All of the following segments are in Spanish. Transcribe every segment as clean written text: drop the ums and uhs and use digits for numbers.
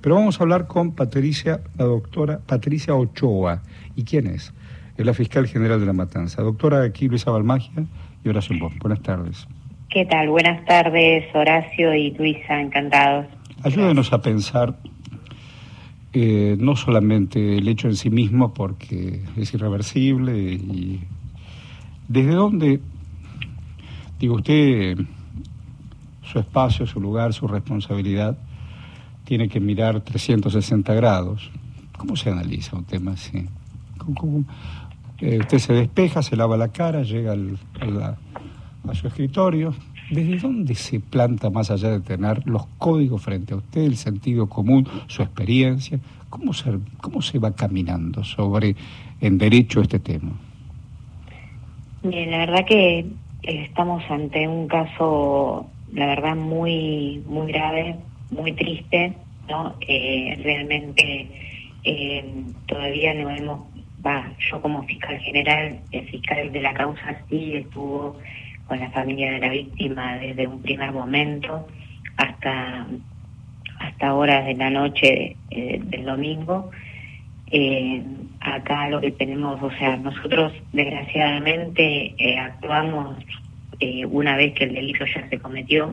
Pero vamos a hablar con Patricia, la doctora Patricia Ochoa. ¿Y quién es? Es la fiscal general de La Matanza. Doctora, aquí Luisa Balmagia y Horacio Bosch. Buenas tardes. ¿Qué tal? Buenas tardes, Horacio y Luisa, encantados. Ayúdenos a pensar no solamente el hecho en sí mismo, porque es irreversible, y desde dónde, digo usted, su espacio, su lugar, su responsabilidad, tiene que mirar 360 grados. ¿Cómo se analiza un tema así? Usted se despeja, se lava la cara, llega a su escritorio. ¿Desde dónde se planta, más allá de tener los códigos frente a usted, el sentido común, su experiencia? ¿Cómo se va caminando en derecho este tema? Bien, la verdad que estamos ante un caso, la verdad, muy grave, muy triste, ¿no? Realmente todavía no hemos... yo como fiscal general, el fiscal de la causa sí estuvo con la familia de la víctima desde un primer momento hasta horas de la noche del domingo. Acá lo que tenemos, o sea, nosotros desgraciadamente actuamos una vez que el delito ya se cometió,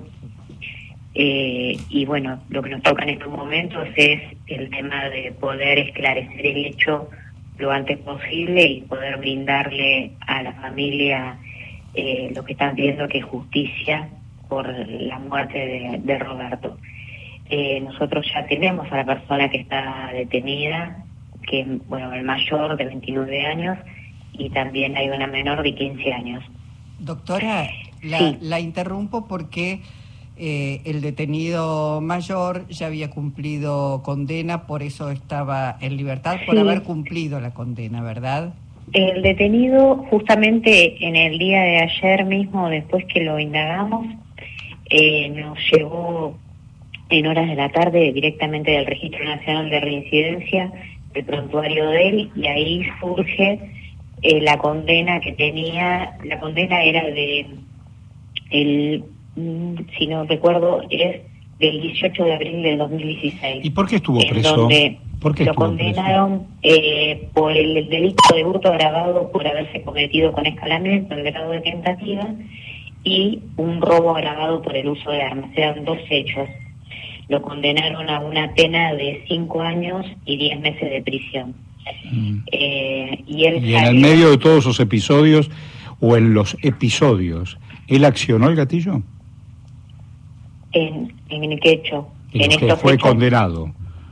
y bueno, lo que nos toca en estos momentos es el tema de poder esclarecer el hecho lo antes posible y poder brindarle a la familia lo que están pidiendo, que es justicia por la muerte de Roberto. Nosotros ya tenemos a la persona que está detenida, que bueno, el mayor de 29 años, y también hay una menor de 15 años. Doctora, Sí. la interrumpo porque el detenido mayor ya había cumplido condena, por eso estaba en libertad, por Sí. haber cumplido la condena, ¿verdad? El detenido, justamente en el día de ayer mismo, después que lo indagamos, nos llegó en horas de la tarde directamente del Registro Nacional de Reincidencia, el prontuario de él, y ahí surge la condena que tenía. La condena era si no recuerdo, es del 18 de abril del 2016. ¿Y por qué estuvo preso? Donde ¿Por qué lo estuvo condenaron por el delito de hurto agravado por haberse cometido con escalamiento en grado de tentativa y un robo agravado por el uso de armas. Eran dos hechos. Lo condenaron a una pena de 5 años y 10 meses de prisión. Y él Y en el medio de todos esos episodios, o en los episodios, ¿él accionó el gatillo? ¿En qué hecho? En los que estos fue hechos, condenado.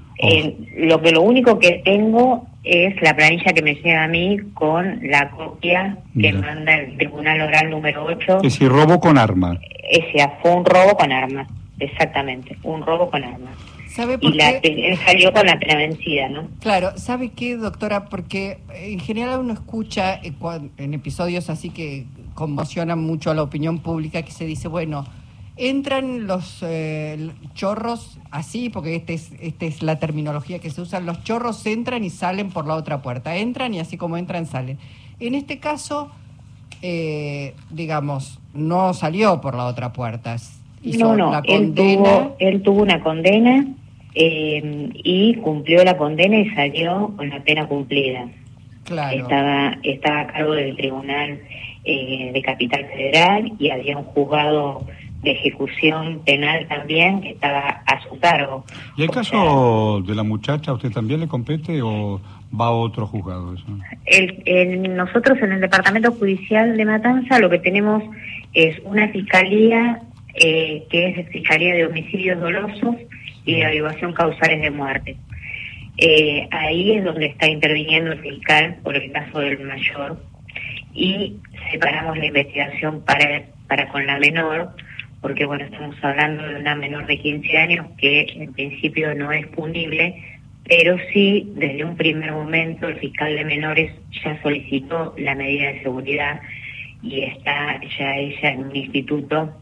lo único que tengo es la planilla que me llega a mí con la copia que manda el Tribunal Oral número 8. Es decir, robo con arma. Fue un robo con armas, exactamente, un robo con armas. ¿Sabe por Y qué? él salió con la pena vencida, ¿no? Claro, ¿sabe qué, doctora? Porque en general uno escucha en episodios así que conmocionan mucho a la opinión pública, que se dice, bueno, entran los chorros así, porque esta es la terminología que se usa, los chorros entran y salen por la otra puerta, entran y así como entran, salen. En este caso, digamos, no salió por la otra puerta. Hizo la condena. Él tuvo una condena y cumplió la condena y salió con la pena cumplida. Claro. Estaba a cargo del Tribunal de Capital Federal, y había un juzgado de ejecución penal también que estaba a su cargo. ¿Y el caso de la muchacha a usted también le compete o va a otro juzgado eso? Nosotros en el Departamento Judicial de Matanza lo que tenemos es una fiscalía que es Fiscalía de Homicidios Dolosos y de Averiguación Causales de Muerte. Ahí es donde está interviniendo el fiscal por el caso del mayor, y separamos la investigación para con la menor, porque bueno, estamos hablando de una menor de 15 años que en principio no es punible, pero sí, desde un primer momento el fiscal de menores ya solicitó la medida de seguridad y está ya ella en un instituto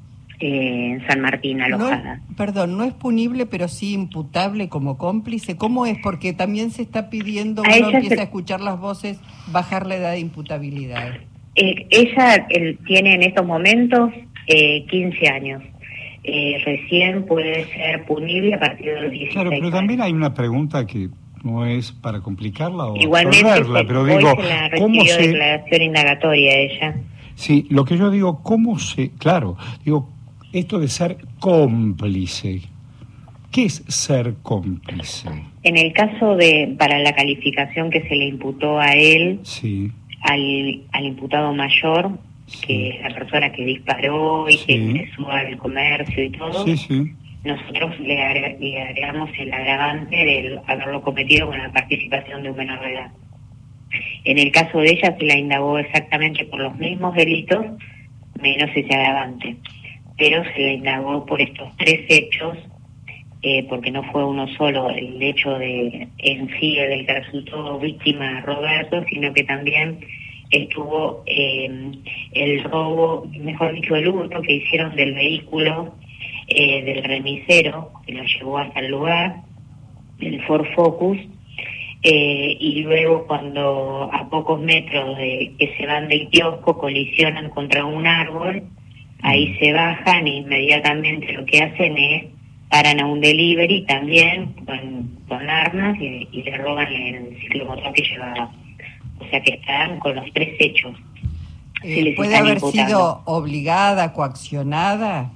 en San Martín, alojada. No es punible, pero sí imputable como cómplice. ¿Cómo es? Porque también se está pidiendo, A uno ella empieza a escuchar las voces, bajar la edad de imputabilidad. Ella tiene en estos momentos 15 años. recién puede ser punible a partir de los 16 Claro, pero años. también hay una pregunta que no es para complicarla o Igualmente, absorberla, pero hoy digo, se la ¿cómo recibió se...? declaración indagatoria ella. Sí, lo que yo digo, ¿cómo se...? Claro, digo, esto de ser cómplice. ¿Qué es ser cómplice? En el caso para la calificación que se le imputó a él, Sí, al imputado mayor, sí. que es la persona que disparó y Sí. que ingresó al comercio y todo, Sí, sí. nosotros le agregamos el agravante de haberlo cometido con la participación de un menor de edad. En el caso de ella se la indagó exactamente por los mismos delitos, menos ese agravante, pero se la indagó por estos 3 hechos, porque no fue uno solo el hecho de en sí del que resultó víctima Roberto, sino que también estuvo el robo, mejor dicho, el hurto que hicieron del vehículo del remisero, que lo llevó hasta el lugar, el Ford Focus, y luego cuando a pocos metros de que se van del kiosco colisionan contra un árbol, ahí se bajan e inmediatamente lo que hacen es paran a un delivery también con armas y le roban el ciclomotor que llevaba. O sea que están con los 3 hechos. Se les ¿Puede están haber imputando. sido obligada, coaccionada?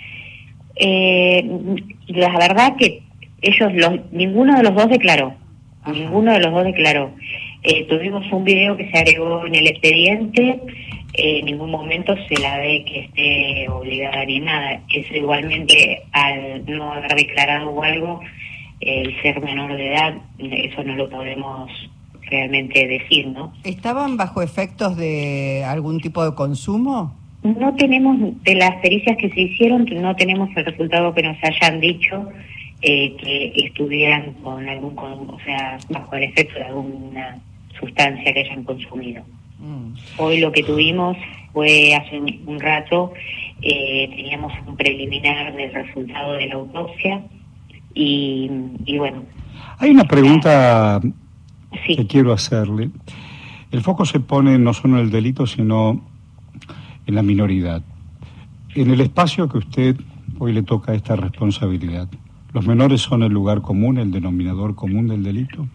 La verdad que ninguno de los dos declaró. Ajá. Ninguno de los dos declaró. Tuvimos un video que se agregó en el expediente. En ningún momento se la ve que esté obligada ni nada. Eso igualmente, al no haber declarado o algo, el ser menor de edad, eso no lo podemos realmente decir, ¿no? ¿Estaban bajo efectos de algún tipo de consumo? No tenemos, de las pericias que se hicieron, no tenemos el resultado que nos hayan dicho que estuvieran o sea, bajo el efecto de alguna sustancia que hayan consumido. Hoy lo que tuvimos fue hace un rato, teníamos un preliminar del resultado de la autopsia y bueno. Hay una pregunta Sí. que quiero hacerle. El foco se pone no solo en el delito, sino en la minoridad. En el espacio que usted hoy le toca esta responsabilidad, ¿los menores son el lugar común, el denominador común del delito?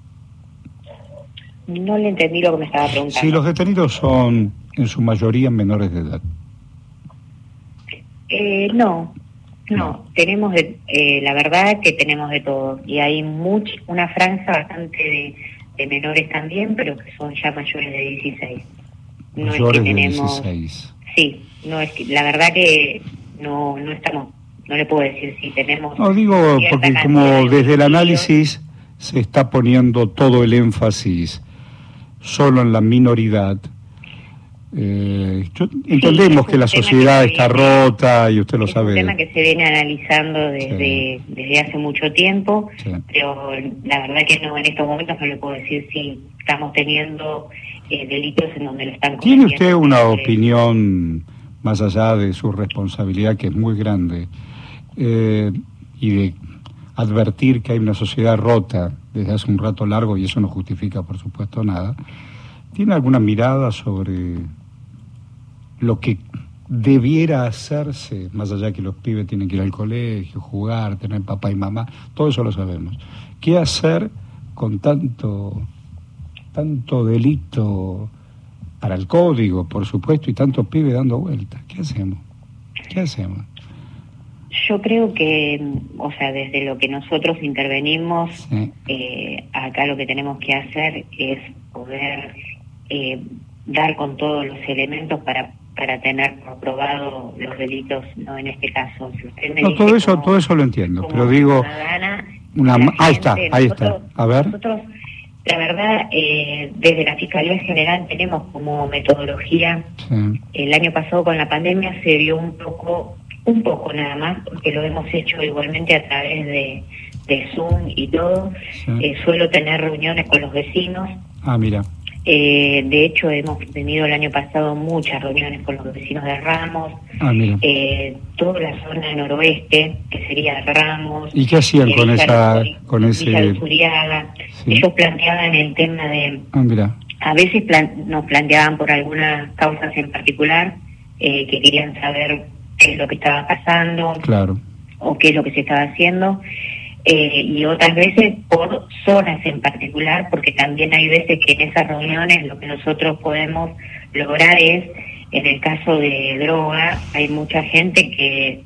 No le entendí lo que me estaba preguntando. Sí, los detenidos son en su mayoría menores de edad. No, tenemos la verdad que tenemos de todo y hay una franja bastante de menores también, pero que son ya mayores de 16. No Mayores es que de tenemos, 16. Sí, no es que, la verdad que no estamos, no le puedo decir si tenemos. No, digo, cierta porque cantidad como de desde el homicidios. análisis se está poniendo todo el énfasis solo en la minoridad. Entendemos es que un la tema sociedad que está viene- rota y usted lo Es sabe. un tema que se viene analizando desde hace mucho tiempo, Sí. pero la verdad que no, en estos momentos no le puedo decir si estamos teniendo delitos en donde lo están ¿Tiene cometiendo usted una menores. opinión, más allá de su responsabilidad, que es muy grande, y de advertir que hay una sociedad rota desde hace un rato largo, y eso no justifica, por supuesto, nada? ¿Tiene alguna mirada sobre lo que debiera hacerse, más allá que los pibes tienen que ir al colegio, jugar, tener papá y mamá? Todo eso lo sabemos. ¿Qué hacer con tanto delito para el código, por supuesto, y tantos pibes dando vueltas? ¿Qué hacemos? Yo creo que, o sea, desde lo que nosotros intervenimos, Sí. acá lo que tenemos que hacer es poder dar con todos los elementos para tener comprobado los delitos, no en este caso. Si usted me No, dice todo eso lo entiendo, como pero digo, ciudadana, una la ahí está. nosotros- A ver. Nosotros, la verdad, desde la Fiscalía General tenemos como metodología, Sí. el año pasado con la pandemia se vio un poco nada más, porque lo hemos hecho igualmente a través de Zoom y todo. Sí. Suelo tener reuniones con los vecinos. Ah, mira. De hecho, hemos tenido el año pasado muchas reuniones con los vecinos de Ramos, Ah, mira. toda la zona noroeste, que sería Ramos. ¿Y qué hacían con Villa ese? Luzuriaga. Sí. Ellos planteaban el tema de, Ah, mira. a veces nos planteaban por algunas causas en particular, que querían saber qué es lo que estaba pasando, Claro. o qué es lo que se estaba haciendo, y otras veces por zonas en particular, porque también hay veces que en esas reuniones lo que nosotros podemos lograr es, en el caso de droga, hay mucha gente que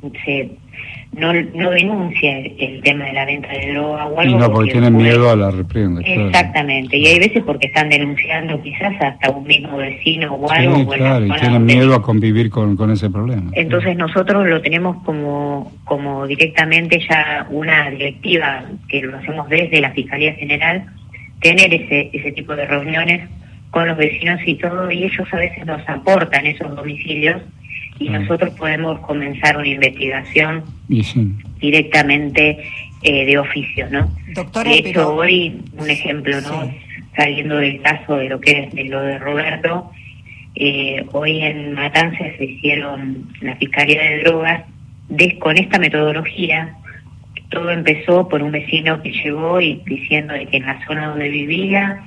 no denuncia el tema de la venta de droga o algo. Y no, porque tienen miedo a la reprenda. Exactamente, claro. Y hay veces porque están denunciando quizás hasta un mismo vecino o algo. Sí, claro, y tienen miedo a convivir con ese problema. Entonces nosotros lo tenemos como directamente ya una directiva, que lo hacemos desde la Fiscalía General, tener ese tipo de reuniones con los vecinos y todo, y ellos a veces nos aportan esos domicilios, y nosotros podemos comenzar una investigación directamente de oficio, ¿no? Doctora, de hecho, hoy, un ejemplo, ¿no? Sí. Saliendo del caso de lo que es de lo de Roberto, hoy en Matanzas se hicieron la Fiscalía de Drogas con esta metodología. Todo empezó por un vecino que llegó y diciendo de que en la zona donde vivía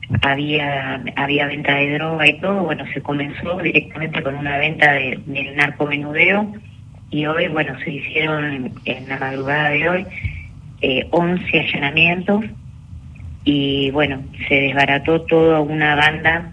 había venta de droga y todo. Bueno, se comenzó directamente con una venta del narcomenudeo, y hoy, bueno, se hicieron en la madrugada de hoy 11 allanamientos, y bueno, se desbarató toda una banda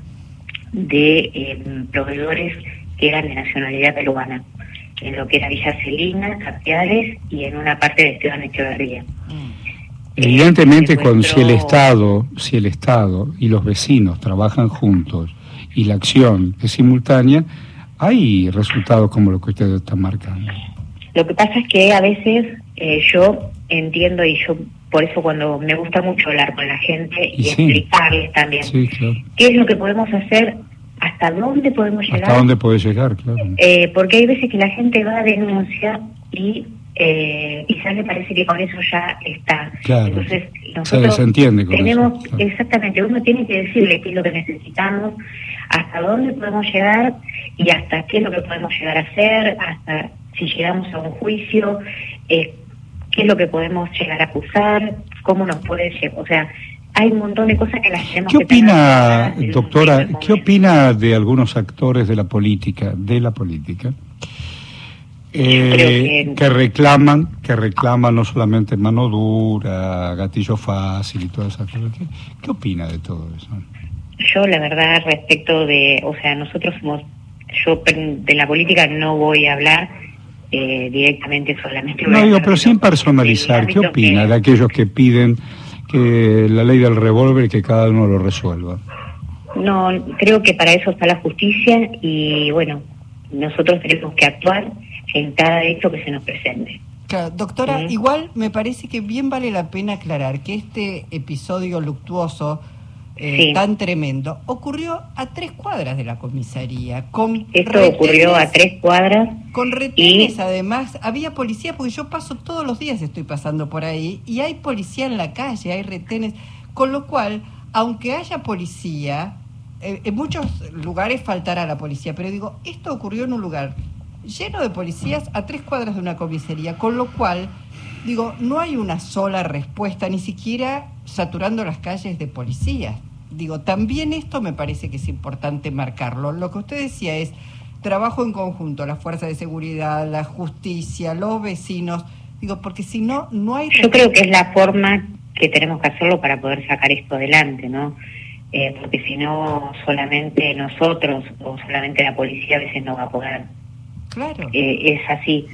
de proveedores que eran de nacionalidad peruana, en lo que era Villa Celina, Tapiales y en una parte de Esteban Echeverría. Evidentemente, si el Estado y los vecinos trabajan juntos y la acción es simultánea, hay resultados como los que ustedes están marcando. Lo que pasa es que a veces yo entiendo, y yo por eso cuando me gusta mucho hablar con la gente y explicarles también qué es lo que podemos hacer, hasta dónde podemos llegar. Hasta dónde puede llegar, claro. Porque hay veces que la gente va a denunciar y quizás le parece que con eso ya está. Claro. Entonces nosotros se desentiende con tenemos eso, claro. Exactamente, uno tiene que decirle qué es lo que necesitamos, hasta dónde podemos llegar y hasta qué es lo que podemos llegar a hacer, hasta si llegamos a un juicio, qué es lo que podemos llegar a acusar, cómo nos puede llegar, o sea, hay un montón de cosas que las tenemos que tener. ¿Qué opina, doctora, qué opina de algunos actores de la política, que reclaman no solamente mano dura, gatillo fácil y todas esas cosas? ¿Qué opina de todo eso? Yo, la verdad, respecto de, o sea, yo de la política no voy a hablar directamente solamente. No digo, pero sin personalizar, ¿qué opina de aquellos que piden que la ley del revólver, que cada uno lo resuelva? No, creo que para eso está la justicia, y bueno, nosotros tenemos que actuar en cada hecho que se nos presente. Claro, doctora, igual me parece que bien vale la pena aclarar que este episodio luctuoso tan tremendo ocurrió a 3 cuadras de la comisaría. Esto ocurrió a 3 cuadras. Con retenes, además, había policía, porque yo paso todos los días, estoy pasando por ahí, y hay policía en la calle, hay retenes, con lo cual, aunque haya policía, en muchos lugares faltará la policía, pero digo, esto ocurrió en un lugar lleno de policías a 3 cuadras de una comisaría, con lo cual, digo, no hay una sola respuesta, ni siquiera saturando las calles de policías. Digo, también esto me parece que es importante marcarlo. Lo que usted decía es trabajo en conjunto, las fuerzas de seguridad, la justicia, los vecinos. Digo, porque si no, no hay... Yo creo que es la forma que tenemos que hacerlo para poder sacar esto adelante, ¿no? Porque si no, solamente nosotros o solamente la policía a veces no va a poder. Claro. Es así.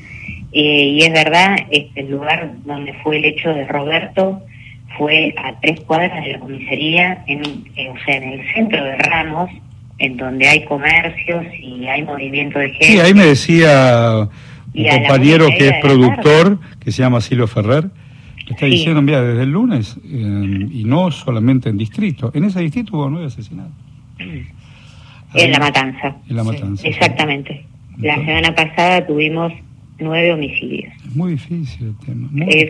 Y es verdad, el lugar donde fue el hecho de Roberto fue a 3 cuadras de la comisaría, o sea, en el centro de Ramos, en donde hay comercios y hay movimiento de gente. Sí, ahí me decía un compañero que es productor, que se llama Silvio Ferrer, me está diciendo, mira, desde el lunes, y no solamente en distrito, en ese distrito hubo 9 asesinatos. En La Matanza. En La Matanza. Exactamente. La semana pasada tuvimos 9 homicidios. Es muy difícil el tema.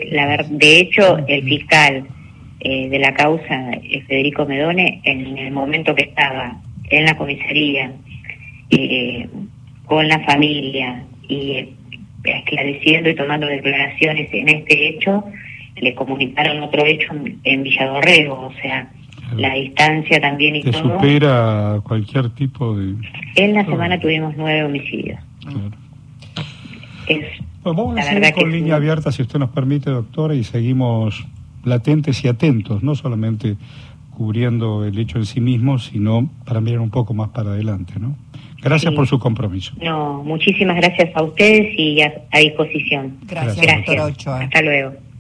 De hecho, el fiscal de la causa, Federico Medone, en el momento que estaba en la comisaría, con la familia y esclareciendo y tomando declaraciones en este hecho, le comunicaron otro hecho en Villadorrego, o sea, la distancia también y que todo. Supera cualquier tipo de... En la semana tuvimos 9 homicidios. Claro. Pues vamos a la seguir verdad con que línea abierta, si usted nos permite, doctora, y seguimos latentes y atentos, no solamente cubriendo el hecho en sí mismo, sino para mirar un poco más para adelante, ¿no? Gracias por su compromiso. No, muchísimas gracias a ustedes y a disposición. Gracias, doctora Ochoa. Hasta luego.